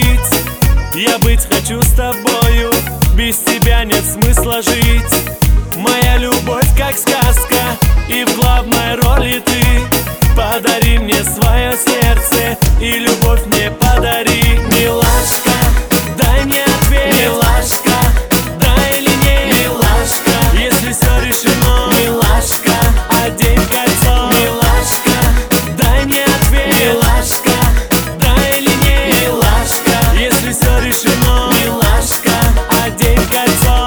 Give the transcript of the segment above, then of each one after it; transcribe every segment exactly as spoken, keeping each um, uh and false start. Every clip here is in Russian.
жить. Я быть хочу с тобою, без тебя нет смысла жить. Моя любовь как сказка, и в главной роли ты. Подари мне свое сердце, и любовь мне подари. Милашка, дай мне ответ. Милашка, да или нет. Милашка, если все решено. Милашка, одень кольцо. Милашка, дай мне ответ. Милашка, да или нет. Милашка, если все решено. Милашка, одень кольцо.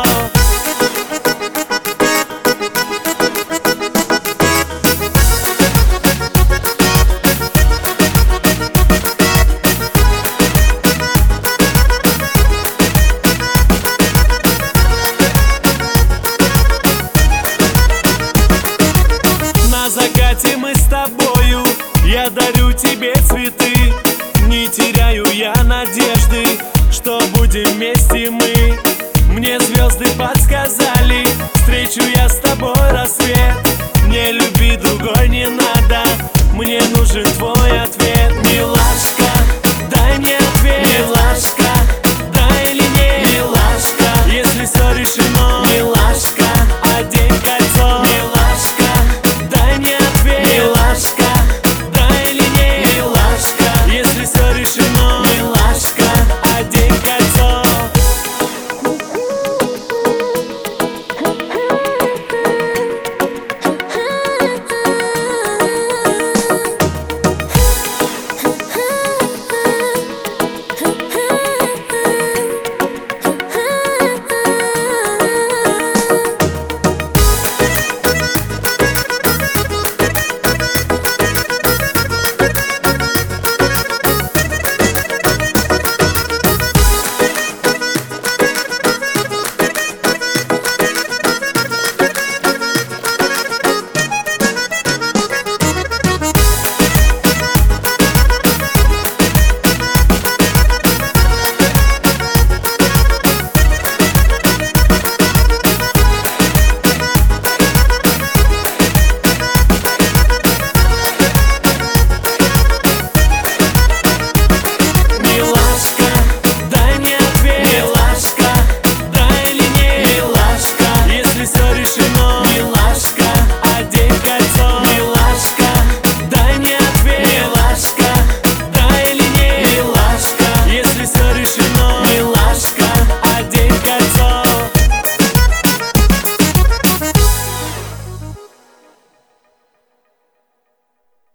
На закате мы с тобою, я дарю тебе цветы. Не теряю я надежды, что будем вместе мы. Мне звезды подсказали, встречу я с тобой рассвет. Мне любви другой не надо, мне нужен твой ответ.